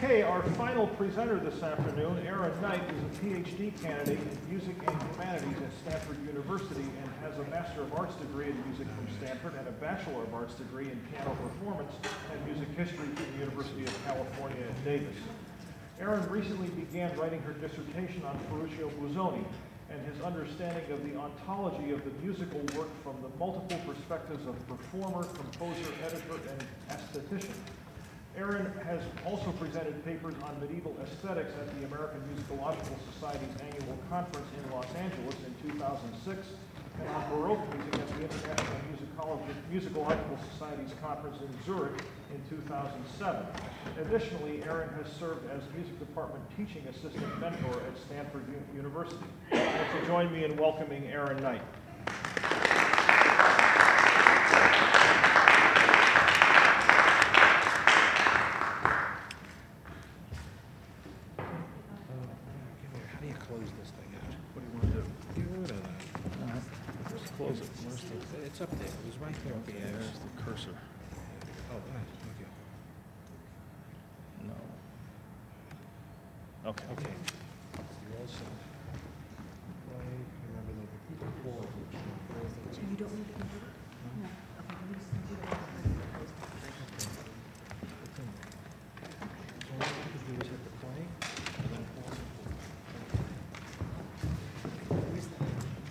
Okay, our final presenter this afternoon, Aaron Knight, is a PhD candidate in Music and Humanities at Stanford University and has a Master of Arts degree in music from Stanford and a Bachelor of Arts degree in piano performance and music history from the University of California at Davis. Aaron recently began writing her dissertation on Ferruccio Busoni and his understanding of the ontology of the musical work from the multiple perspectives of performer, composer, editor, and aesthetician. Aaron has also presented papers on medieval aesthetics at the American Musicological Society's annual conference in Los Angeles in 2006 and on Baroque music at the International Musicological Society's conference in Zurich in 2007. Additionally, Aaron has served as music department teaching assistant mentor at Stanford University. So join me in welcoming Aaron Knight. It's up there. It was right there. Okay, there's the cursor. Oh, nice. Okay. No. Okay. Okay. You're all set. Right. Remember the before. So you don't need the computer? No. Okay, let me just do that. So what you can do is hit the play and then pause it. Where's the...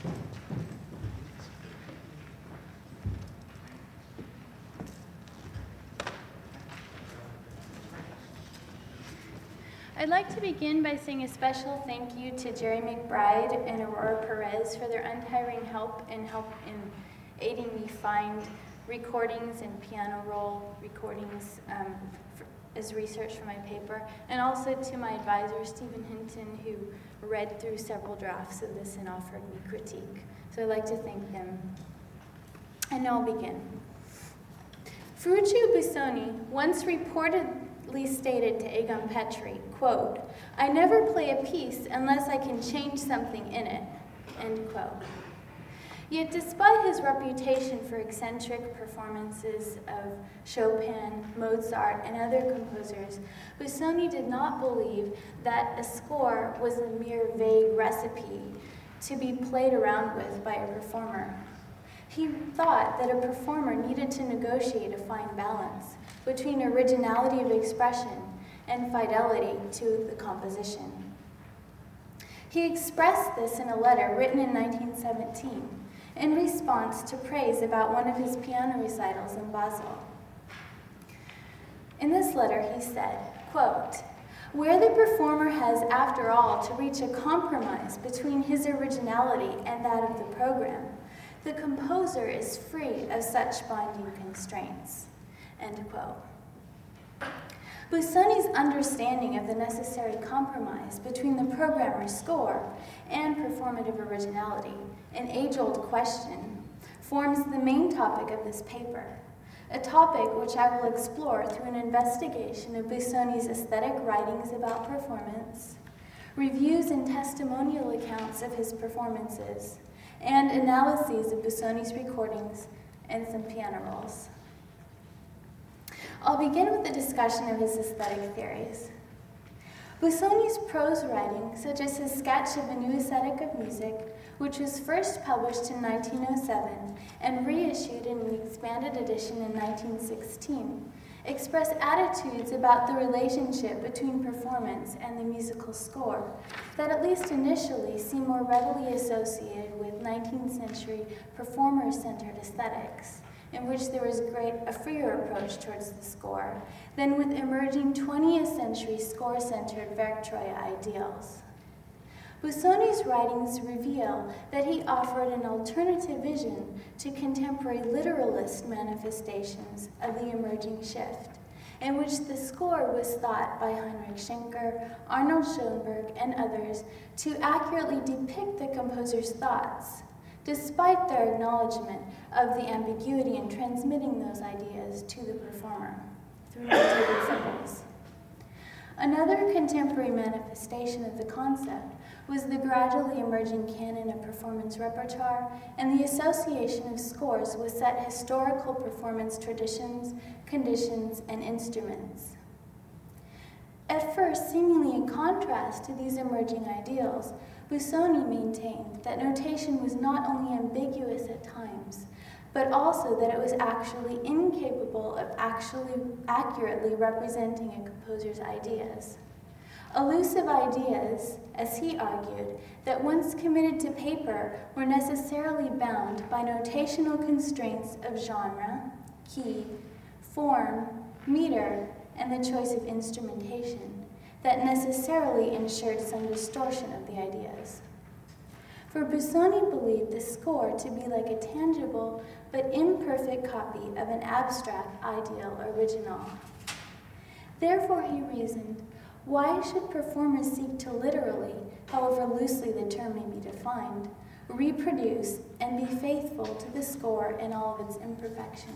I'd like to begin by saying a special thank you to Jerry McBride and Aurora Perez for their untiring help in aiding me find recordings and piano roll recordings as research for my paper, and also to my advisor, Stephen Hinton, who read through several drafts of this and offered me critique. So I'd like to thank them. And now I'll begin. Ferruccio Busoni once reportedly stated to Egon Petri, quote, "I never play a piece unless I can change something in it," end quote. Yet despite his reputation for eccentric performances of Chopin, Mozart, and other composers, Busoni did not believe that a score was a mere vague recipe to be played around with by a performer. He thought that a performer needed to negotiate a fine balance between originality of expression and fidelity to the composition. He expressed this in a letter written in 1917 in response to praise about one of his piano recitals in Basel. In this letter, he said, quote, "Where the performer has, after all, to reach a compromise between his originality and that of the program, the composer is free of such binding constraints," end quote. Busoni's understanding of the necessary compromise between the programmer's score and performative originality, an age-old question, forms the main topic of this paper, a topic which I will explore through an investigation of Busoni's aesthetic writings about performance, reviews and testimonial accounts of his performances, and analyses of Busoni's recordings and some piano rolls. I'll begin with a discussion of his aesthetic theories. Busoni's prose writing, such as his sketch of a new aesthetic of music, which was first published in 1907 and reissued in an expanded edition in 1916, express attitudes about the relationship between performance and the musical score that, at least initially, seem more readily associated with 19th century performer-centered aesthetics, in which there was a freer approach towards the score than with emerging 20th century score-centered Werktreuer ideals. Busoni's writings reveal that he offered an alternative vision to contemporary literalist manifestations of the emerging shift, in which the score was thought by Heinrich Schenker, Arnold Schoenberg, and others to accurately depict the composer's thoughts, despite their acknowledgement of the ambiguity in transmitting those ideas to the performer through notated symbols. Another contemporary manifestation of the concept was the gradually emerging canon of performance repertoire and the association of scores with set historical performance traditions, conditions, and instruments. At first, seemingly in contrast to these emerging ideals, Busoni maintained that notation was not only ambiguous at times, but also that it was actually incapable of accurately representing a composer's ideas. Elusive ideas, as he argued, that once committed to paper were necessarily bound by notational constraints of genre, key, form, meter, and the choice of instrumentation, that necessarily ensured some distortion of the ideas. For Busoni believed the score to be like a tangible but imperfect copy of an abstract ideal original. Therefore, he reasoned, why should performers seek to literally, however loosely the term may be defined, reproduce and be faithful to the score in all of its imperfection?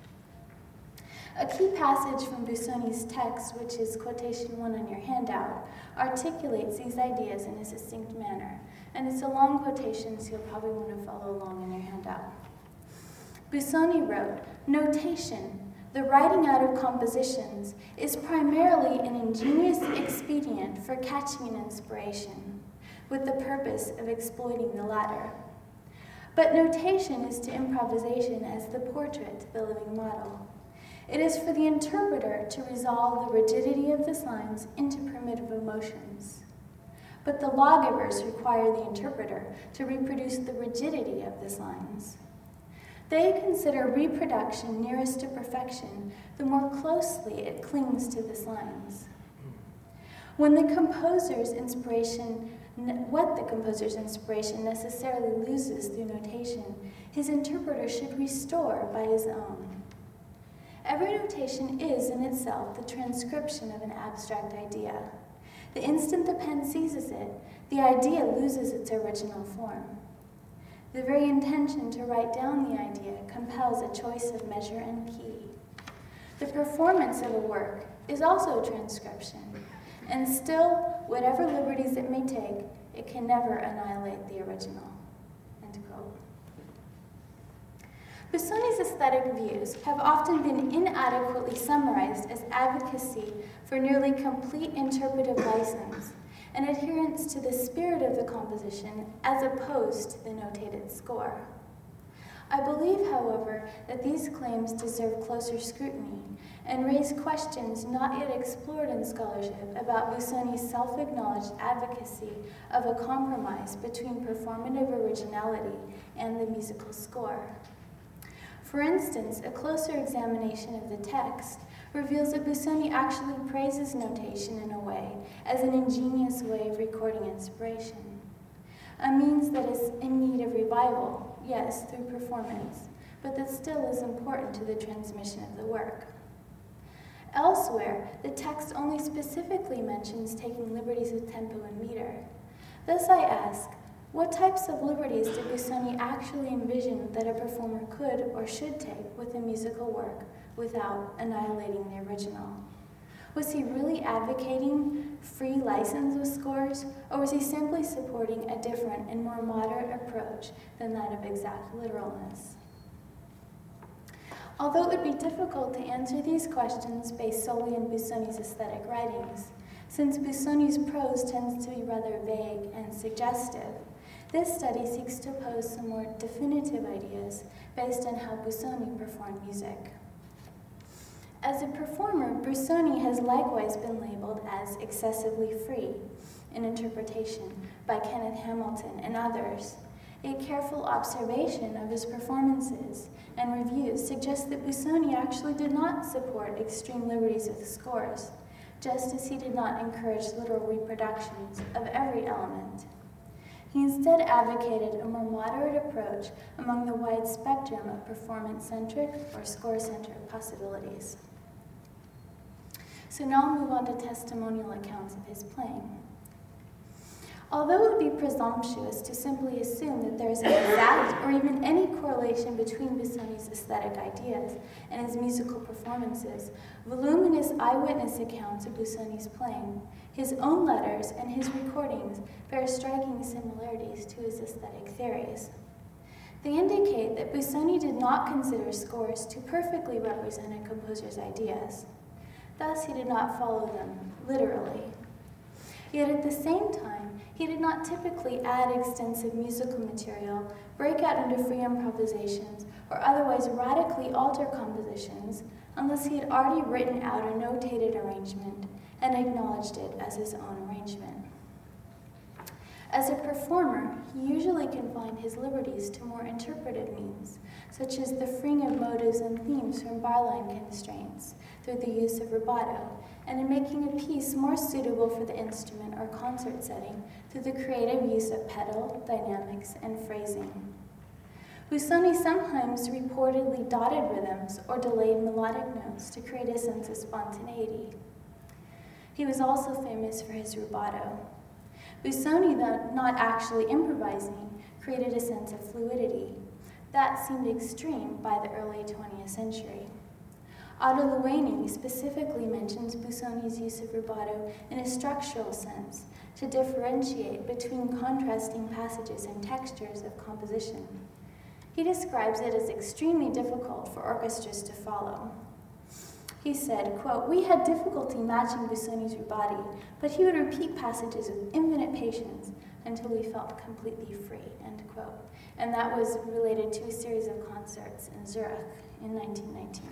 A key passage from Busoni's text, which is quotation 1 on your handout, articulates these ideas in a succinct manner, and it's a long quotation, so you'll probably want to follow along in your handout. Busoni wrote, "Notation, the writing out of compositions, is primarily an ingenious expedient for catching an inspiration, with the purpose of exploiting the latter. But notation is to improvisation as the portrait to the living model. It is for the interpreter to resolve the rigidity of the signs into primitive emotions. But the lawgivers require the interpreter to reproduce the rigidity of the signs. They consider reproduction nearest to perfection the more closely it clings to the signs. What the composer's inspiration necessarily loses through notation, his interpreter should restore by his own. Every notation is, in itself, the transcription of an abstract idea. The instant the pen seizes it, the idea loses its original form. The very intention to write down the idea compels a choice of measure and key. The performance of a work is also a transcription, and still, whatever liberties it may take, it can never annihilate the original." End quote. Busoni's aesthetic views have often been inadequately summarized as advocacy for nearly complete interpretive license and adherence to the spirit of the composition as opposed to the notated score. I believe, however, that these claims deserve closer scrutiny and raise questions not yet explored in scholarship about Busoni's self-acknowledged advocacy of a compromise between performative originality and the musical score. For instance, a closer examination of the text reveals that Busoni actually praises notation in a way as an ingenious way of recording inspiration, a means that is in need of revival, yes, through performance, but that still is important to the transmission of the work. Elsewhere, the text only specifically mentions taking liberties with tempo and meter. Thus I ask, what types of liberties did Busoni actually envision that a performer could or should take with a musical work without annihilating the original? Was he really advocating free license with scores, or was he simply supporting a different and more moderate approach than that of exact literalness? Although it would be difficult to answer these questions based solely on Busoni's aesthetic writings, since Busoni's prose tends to be rather vague and suggestive, this study seeks to pose some more definitive ideas based on how Busoni performed music. As a performer, Busoni has likewise been labeled as excessively free in interpretation by Kenneth Hamilton and others. A careful observation of his performances and reviews suggests that Busoni actually did not support extreme liberties with scores, just as he did not encourage literal reproductions of every element. He instead advocated a more moderate approach among the wide spectrum of performance-centric or score-centric possibilities. So now I'll move on to testimonial accounts of his playing. Although it would be presumptuous to simply assume that there is an exact or even any correlation between Busoni's aesthetic ideas and his musical performances, voluminous eyewitness accounts of Busoni's playing, his own letters, and his recordings bear striking similarities to his aesthetic theories. They indicate that Busoni did not consider scores to perfectly represent a composer's ideas. Thus, he did not follow them literally. Yet at the same time, he did not typically add extensive musical material, break out into free improvisations, or otherwise radically alter compositions unless he had already written out a notated arrangement and acknowledged it as his own arrangement. As a performer, he usually confined his liberties to more interpretive means, such as the freeing of motives and themes from barline constraints through the use of rubato, and in making a piece more suitable for the instrument or concert setting through the creative use of pedal, dynamics, and phrasing. Busoni sometimes reportedly dotted rhythms or delayed melodic notes to create a sense of spontaneity. He was also famous for his rubato. Busoni, though not actually improvising, created a sense of fluidity. That seemed extreme by the early 20th century. Otto Lueni specifically mentions Busoni's use of rubato in a structural sense to differentiate between contrasting passages and textures of composition. He describes it as extremely difficult for orchestras to follow. He said, quote, "We had difficulty matching Busoni's rubato, but he would repeat passages with infinite patience until we felt completely free," end quote. And that was related to a series of concerts in Zurich in 1919.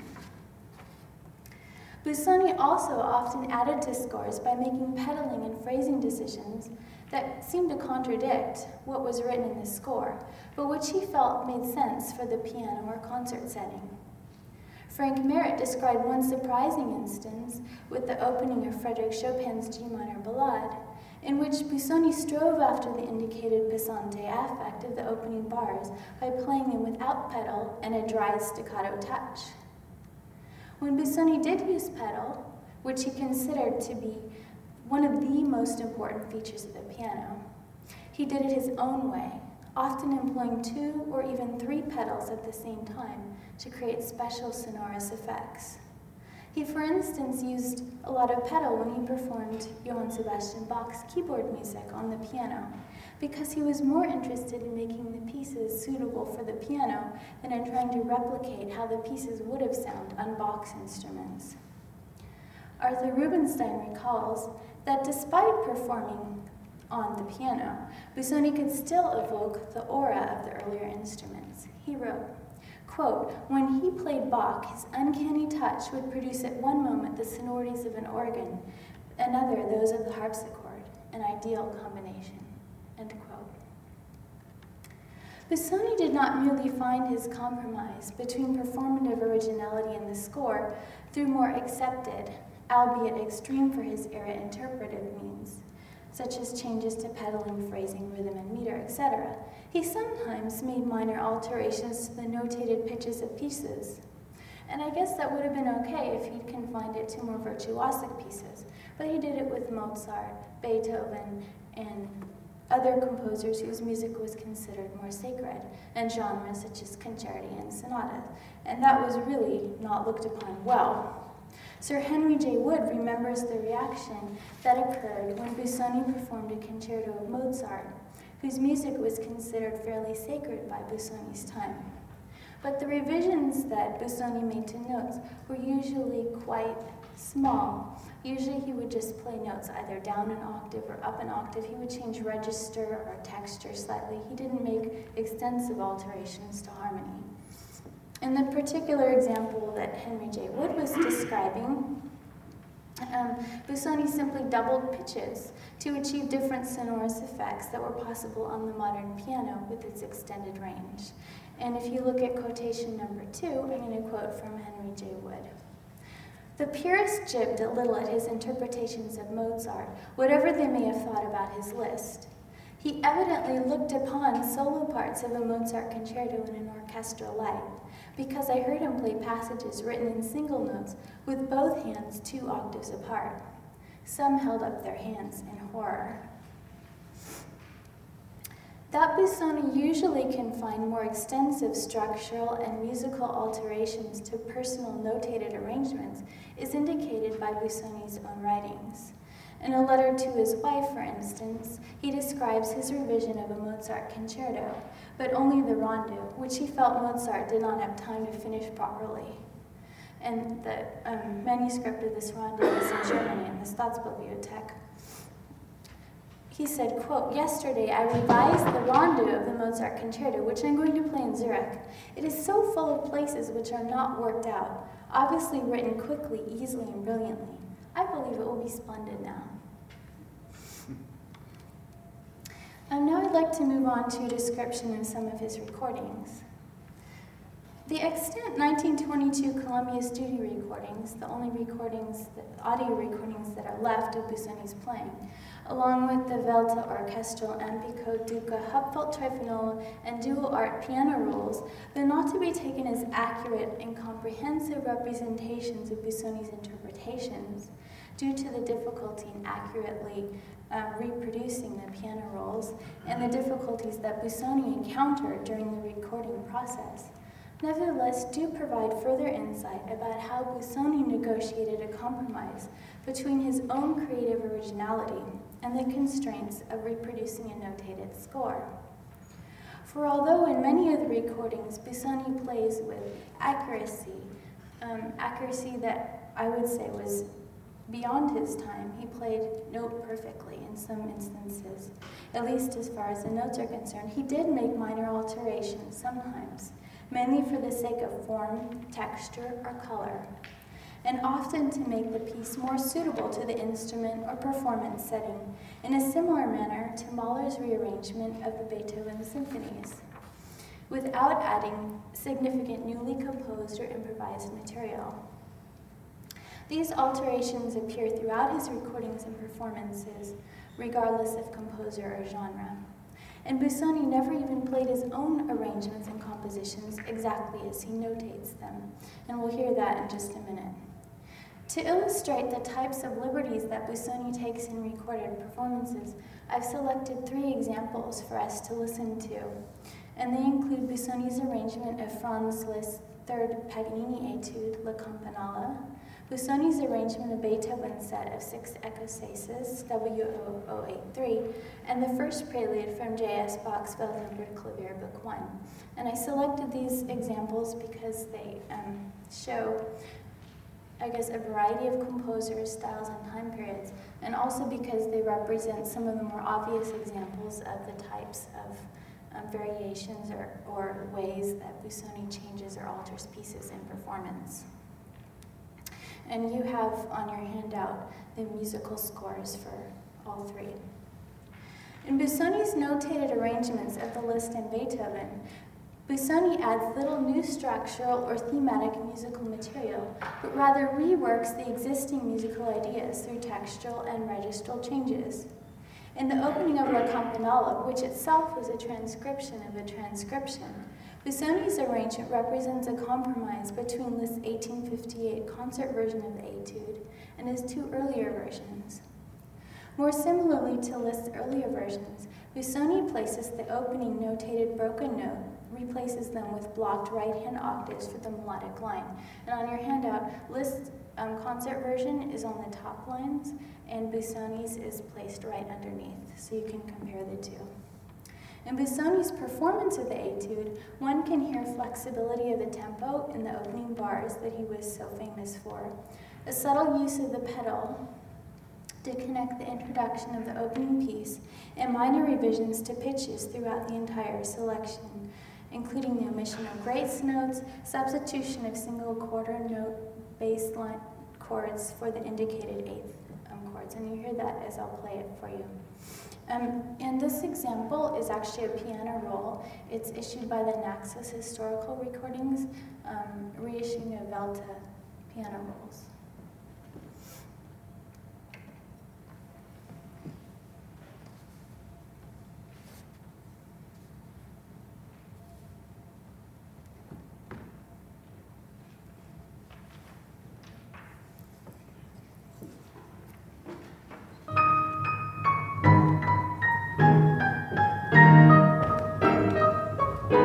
Busoni also often added to scores by making pedaling and phrasing decisions that seemed to contradict what was written in the score, but which he felt made sense for the piano or concert setting. Frank Merritt described one surprising instance with the opening of Frédéric Chopin's G minor Ballade, in which Busoni strove after the indicated passante affect of the opening bars by playing them without pedal and a dry staccato touch. When Busoni did use pedal, which he considered to be one of the most important features of the piano, he did it his own way, often employing 2 or even 3 pedals at the same time to create special sonorous effects. He, for instance, used a lot of pedal when he performed Johann Sebastian Bach's keyboard music on the piano, because he was more interested in making the pieces suitable for the piano than in trying to replicate how the pieces would have sounded on Bach's instruments. Arthur Rubinstein recalls that despite performing on the piano, Busoni could still evoke the aura of the earlier instruments. He wrote, quote, "When he played Bach, his uncanny touch would produce at one moment the sonorities of an organ, another those of the harpsichord, an ideal combination," end quote. Busoni did not merely find his compromise between performative originality in the score through more accepted, albeit extreme for his era, interpretive means, such as changes to pedaling, phrasing, rhythm, and meter, etc. He sometimes made minor alterations to the notated pitches of pieces. And I guess that would have been okay if he'd confined it to more virtuosic pieces, but he did it with Mozart, Beethoven, and other composers whose music was considered more sacred, and genres such as concerti and sonatas, and that was really not looked upon well. Sir Henry J. Wood remembers the reaction that occurred when Busoni performed a concerto of Mozart, whose music was considered fairly sacred by Busoni's time. But the revisions that Busoni made to notes were usually quite small. Usually he would just play notes either down an octave or up an octave. He would change register or texture slightly. He didn't make extensive alterations to harmony. In the particular example that Henry J. Wood was describing, Busoni simply doubled pitches to achieve different sonorous effects that were possible on the modern piano with its extended range. And if you look at quotation number 2, I'm going to quote from Henry J. Wood. "The purists jibbed a little at his interpretations of Mozart, whatever they may have thought about his list. He evidently looked upon solo parts of a Mozart concerto in an orchestral light, because I heard him play passages written in single notes with both hands 2 octaves apart. Some held up their hands in horror." That Busoni usually confined more extensive structural and musical alterations to personal notated arrangements is indicated by Busoni's own writings. In a letter to his wife, for instance, he describes his revision of a Mozart concerto, but only the rondo, which he felt Mozart did not have time to finish properly. and the manuscript of this rondo is in Germany in the Staatsbibliothek. He said, quote, "Yesterday I revised the rondo of the Mozart concerto, which I'm going to play in Zurich. It is so full of places which are not worked out, obviously written quickly, easily, and brilliantly. I believe it will be splendid now." Now I'd like to move on to a description of some of his recordings. The extant 1922 Columbia studio recordings, the only audio recordings that are left of Busoni's playing, along with the Welt Orchestral, Ampico, Duca, Hupfeld Trifonolo, and Dual Art piano rolls, they're not to be taken as accurate and comprehensive representations of Busoni's interpretations, due to the difficulty in accurately reproducing the piano rolls and the difficulties that Busoni encountered during the recording process. Nevertheless, do provide further insight about how Busoni negotiated a compromise between his own creative originality and the constraints of reproducing a notated score. For although in many of the recordings Busoni plays with accuracy that I would say was beyond his time, he played note perfectly in some instances, at least as far as the notes are concerned. He did make minor alterations sometimes, mainly for the sake of form, texture, or color, and often to make the piece more suitable to the instrument or performance setting, in a similar manner to Mahler's rearrangement of the Beethoven symphonies, without adding significant newly composed or improvised material. These alterations appear throughout his recordings and performances, regardless of composer or genre. And Busoni never even played his own arrangements and compositions exactly as he notates them, and we'll hear that in just a minute. To illustrate the types of liberties that Busoni takes in recorded performances, I've selected 3 examples for us to listen to, and they include Busoni's arrangement of Franz Liszt's Third Paganini Etude, La Campanella, Busoni's arrangement of Beethoven's set of 6 Ecossaisons, W0083, and the first prelude from J.S. Bach's Welthundertklavier Clavier Book 1. And I selected these examples because they show, I guess, a variety of composers, styles, and time periods, and also because they represent some of the more obvious examples of the types of variations or ways that Busoni changes or alters pieces in performance. And you have on your handout the musical scores for all 3. In Busoni's notated arrangements of the Liszt and Beethoven, Busoni adds little new structural or thematic musical material, but rather reworks the existing musical ideas through textural and registral changes. In the opening of La Campanella, which itself was a transcription of a transcription, Busoni's arrangement represents a compromise between Liszt's 1858 concert version of the Etude and his 2 earlier versions. More similarly to Liszt's earlier versions, Busoni places the opening notated broken note, replaces them with blocked right-hand octaves for the melodic line. And on your handout, Liszt's concert version is on the top lines, and Busoni's is placed right underneath, so you can compare the 2. In Busoni's performance of the Etude, one can hear flexibility of the tempo in the opening bars that he was so famous for, a subtle use of the pedal to connect the introduction of the opening piece, and minor revisions to pitches throughout the entire selection, including the omission of grace notes, substitution of single quarter note bass line chords for the indicated 8th chords, and you hear that as I'll play it for you. And this example is actually a piano roll. It's issued by the Naxos Historical Recordings, reissuing of Velta piano rolls.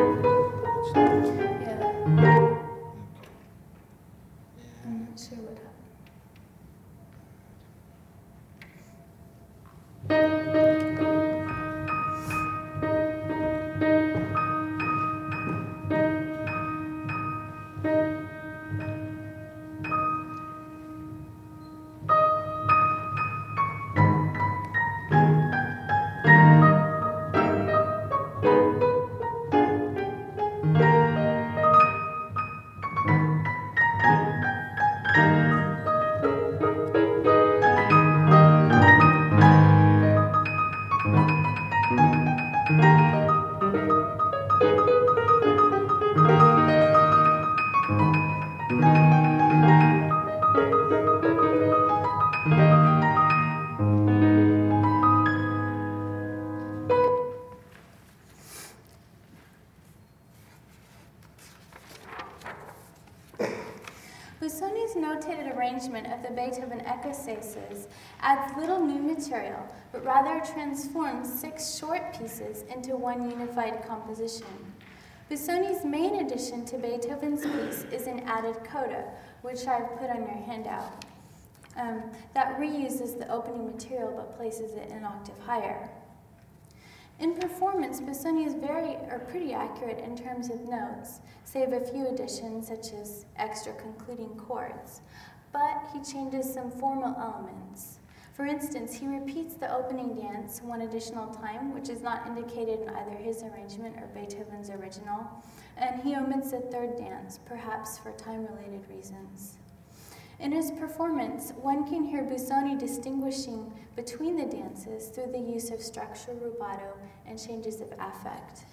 Sure what happened. Beethoven Echosaces adds little new material, but rather transforms 6 short pieces into one unified composition. Busoni's main addition to Beethoven's piece is an added coda, which I've put on your handout, that reuses the opening material but places it an octave higher. In performance, Busoni is pretty accurate in terms of notes, save a few additions such as extra concluding chords, but he changes some formal elements. For instance, he repeats the opening dance one additional time, which is not indicated in either his arrangement or Beethoven's original, and he omits a third dance, perhaps for time-related reasons. In his performance, one can hear Busoni distinguishing between the dances through the use of structural rubato and changes of affect.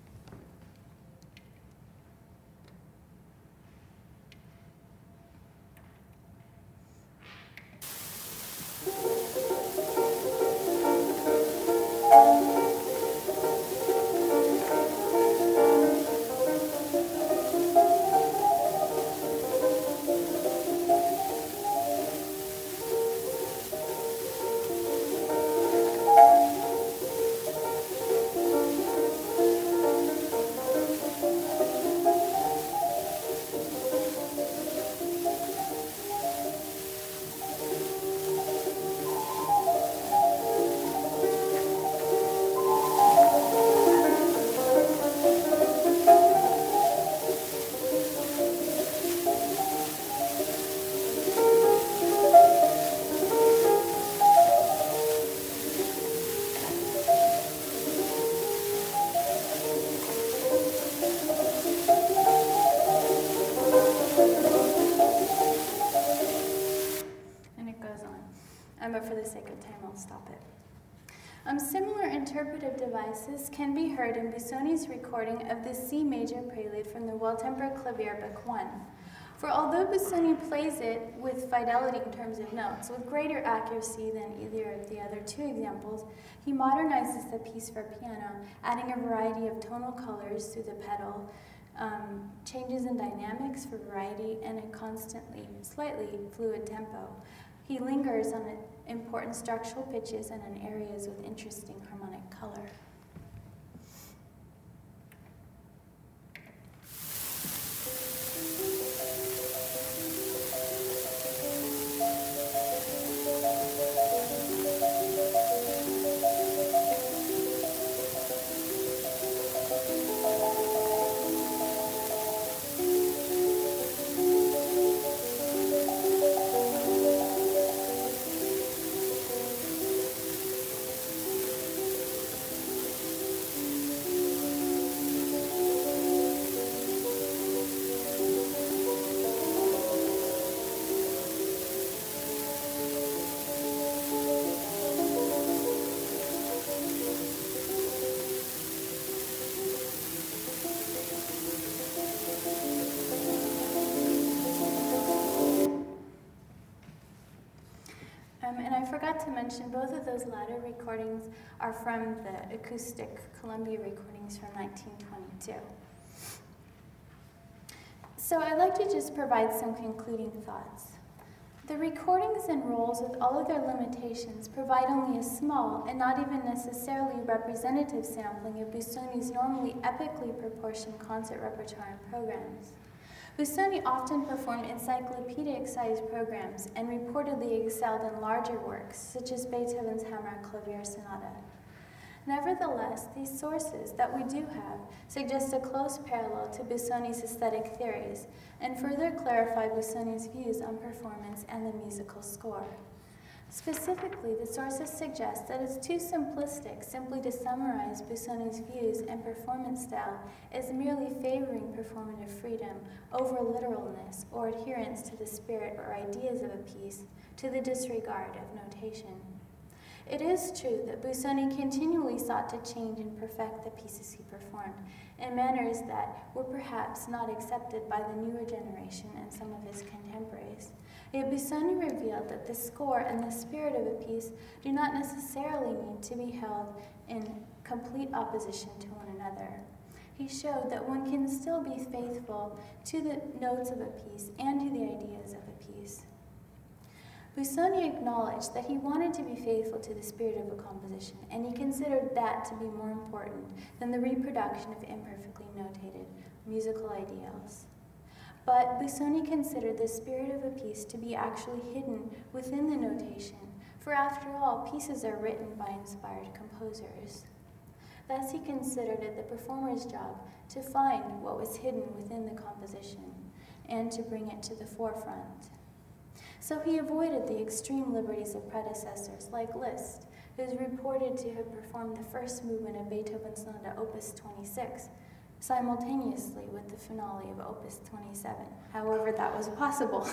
But for the sake of time, I'll stop it. Similar interpretive devices can be heard in Busoni's recording of the C major prelude from the Well-Tempered Clavier Book 1. For although Busoni plays it with fidelity in terms of notes, with greater accuracy than either of the other 2 examples, he modernizes the piece for piano, adding a variety of tonal colors through the pedal, changes in dynamics for variety, and a slightly fluid tempo. He lingers on important structural pitches and in areas with interesting harmonic color. And I forgot to mention, both of those latter recordings are from the acoustic Columbia recordings from 1922. So I'd like to just provide some concluding thoughts. The recordings and rolls, with all of their limitations, provide only a small and not even necessarily representative sampling of Busoni's normally epically proportioned concert repertoire and programs. Busoni often performed encyclopedic-sized programs and reportedly excelled in larger works, such as Beethoven's Hammer Clavier Sonata. Nevertheless, these sources that we do have suggest a close parallel to Busoni's aesthetic theories and further clarify Busoni's views on performance and the musical score. Specifically, the sources suggest that it's too simplistic simply to summarize Busoni's views and performance style as merely favoring performative freedom over literalness or adherence to the spirit or ideas of a piece to the disregard of notation. It is true that Busoni continually sought to change and perfect the pieces he performed in manners that were perhaps not accepted by the newer generation and some of his contemporaries. Yet Busoni revealed that the score and the spirit of a piece do not necessarily need to be held in complete opposition to one another. He showed that one can still be faithful to the notes of a piece and to the ideas of a piece. Busoni acknowledged that he wanted to be faithful to the spirit of a composition, and he considered that to be more important than the reproduction of imperfectly notated musical ideals. But Busoni considered the spirit of a piece to be actually hidden within the notation, for after all, pieces are written by inspired composers. Thus he considered it the performer's job to find what was hidden within the composition and to bring it to the forefront. So he avoided the extreme liberties of predecessors like Liszt, who is reported to have performed the first movement of Beethoven's Sonata Opus 26, simultaneously with the finale of Opus 27. However, that was possible.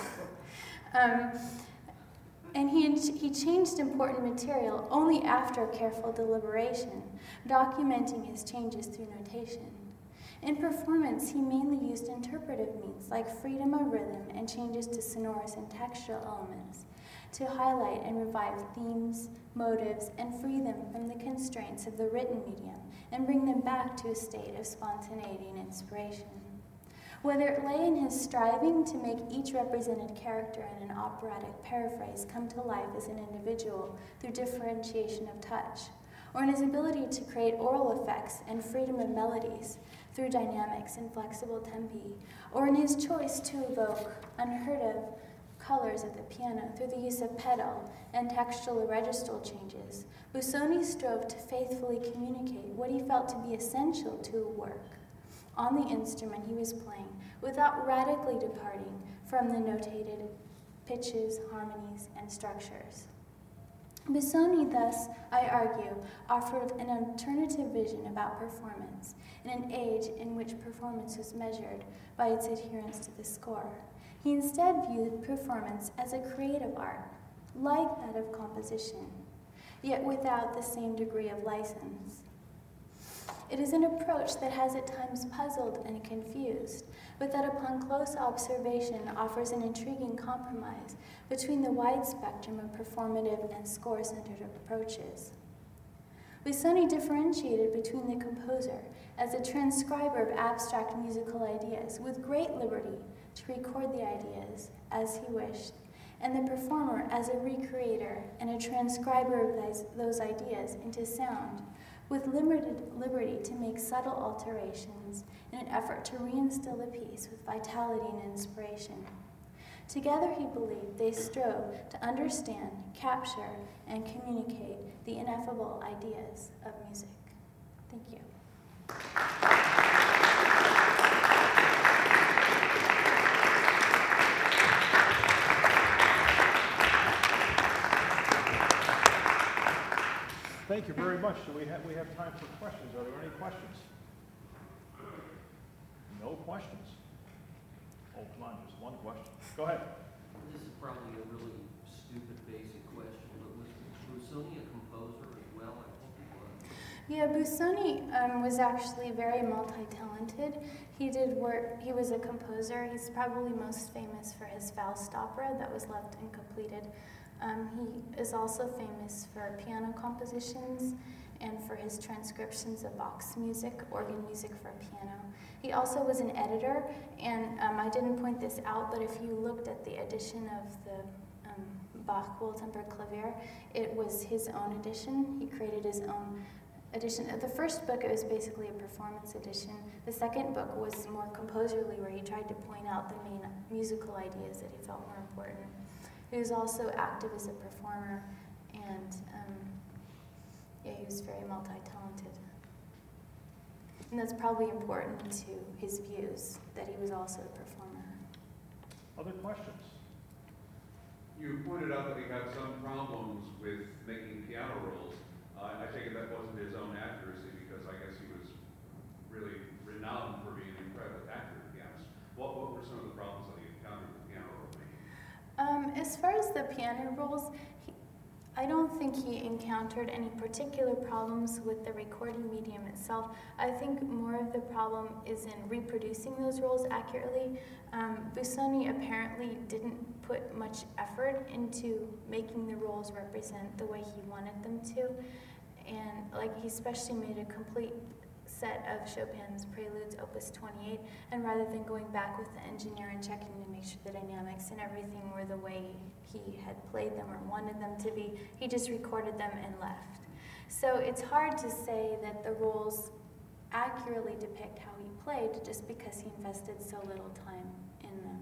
And he changed important material only after careful deliberation, documenting his changes through notation. In performance, he mainly used interpretive means like freedom of rhythm and changes to sonorous and textural elements to highlight and revive themes, motives, and free them from the constraints of the written medium and bring them back to a state of spontaneity and inspiration. Whether it lay in his striving to make each represented character in an operatic paraphrase come to life as an individual through differentiation of touch, or in his ability to create oral effects and freedom of melodies through dynamics and flexible tempi, or in his choice to evoke unheard of colors at the piano through the use of pedal and textual or registral changes, Busoni strove to faithfully communicate what he felt to be essential to a work on the instrument he was playing without radically departing from the notated pitches, harmonies, and structures. Busoni thus, I argue, offered an alternative vision about performance in an age in which performance was measured by its adherence to the score. He instead viewed performance as a creative art, like that of composition, yet without the same degree of license. It is an approach that has at times puzzled and confused, but that upon close observation offers an intriguing compromise between the wide spectrum of performative and score-centered approaches. Busoni differentiated between the composer as a transcriber of abstract musical ideas with great liberty to record the ideas as he wished, and the performer as a recreator and a transcriber of those ideas into sound, with limited liberty to make subtle alterations in an effort to reinstill the piece with vitality and inspiration. Together, he believed, they strove to understand, capture, and communicate the ineffable ideas of music. Thank you. Thank you very much. So we have time for questions. Are there any questions? No questions. Oh, come on, just one question. Go ahead. This is probably a really stupid, basic question, but was Busoni a composer as well? I think he was. Yeah, Busoni was actually very multi-talented. He did work, he was a composer. He's probably most famous for his Faust opera that was left incompleted. He is also famous for piano compositions and for his transcriptions of Bach's music, organ music for piano. He also was an editor, and I didn't point this out, but if you looked at the edition of the Bach Wohltempered Clavier, it was his own edition. He created his own edition. The first book, it was basically a performance edition. The second book was more composerly, where he tried to point out the main musical ideas that he felt were important. He was also active as a performer, and he was very multi-talented. And that's probably important to his views, that he was also a performer. Other questions? You pointed out that he had some problems with making piano rolls. I take it that wasn't his own accuracy, because I guess he was really renowned for being an incredibly accurate pianist. What were some of the problems that he encountered with piano roll making? As far as the piano rolls, I don't think he encountered any particular problems with the recording medium itself. I think more of the problem is in reproducing those rolls accurately. Busoni apparently didn't put much effort into making the rolls represent the way he wanted them to. And he especially made a complete set of Chopin's Preludes, Opus 28, and rather than going back with the engineer and checking to make sure the dynamics and everything were the way he had played them or wanted them to be, he just recorded them and left. So it's hard to say that the rules accurately depict how he played just because he invested so little time in them.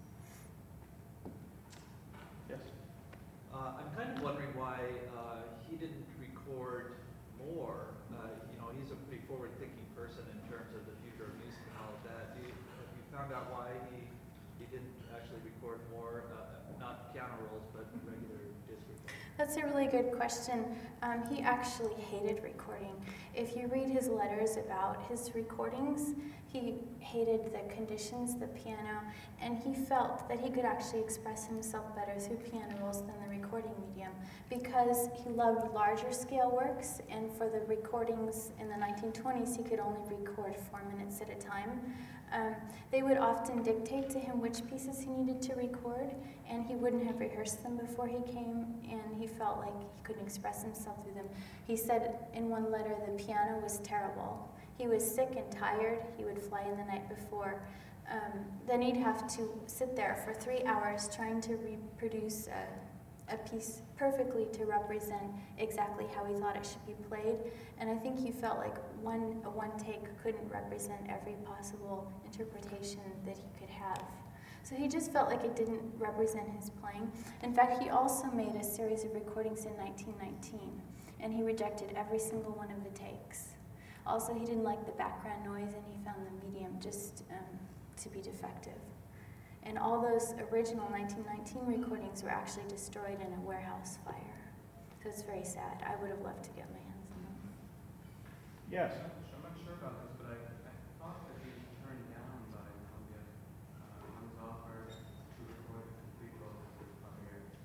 Yes? I'm kind of wondering why he didn't record more. He's a pretty forward-thinking person in terms of the future of music and all of that. Have you found out why he didn't actually record more, not piano rolls, but regular disc recordings? That's a really good question. He actually hated recording. If you read his letters about his recordings, he hated the conditions, the piano, and he felt that he could actually express himself better through piano rolls than the recording medium because he loved larger scale works, and for the recordings in the 1920s, he could only record 4 minutes at a time. They would often dictate to him which pieces he needed to record, and he wouldn't have rehearsed them before he came, and he felt like he couldn't express himself through them. He said in one letter the piano was terrible. He was sick and tired. He would fly in the night before. Then he'd have to sit there for 3 hours trying to reproduce a piece perfectly to represent exactly how he thought it should be played. And I think he felt like one take couldn't represent every possible interpretation that he could have. So he just felt like it didn't represent his playing. In fact, he also made a series of recordings in 1919, and he rejected every single one of the takes. Also, he didn't like the background noise, and he found the medium just to be defective. And all those original 1919 recordings were actually destroyed in a warehouse fire. So it's very sad. I would have loved to get my hands on them. Yes? I'm not sure about this, but I thought that he was turned down by Columbia on his offer to record a complete book of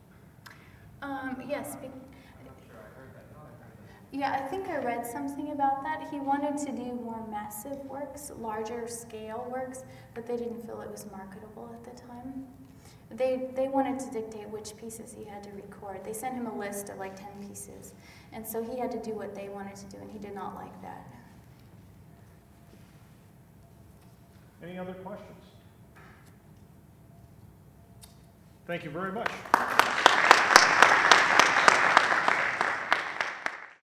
here. Yes. I'm not sure. I heard that. I thought I heard that. Yeah, I think I read something about that. He wanted to do more massive works, larger scale works, but they didn't feel it was marketable at the time. They wanted to dictate which pieces he had to record. They sent him a list of like 10 pieces, and so he had to do what they wanted to do, and he did not like that. Any other questions? Thank you very much.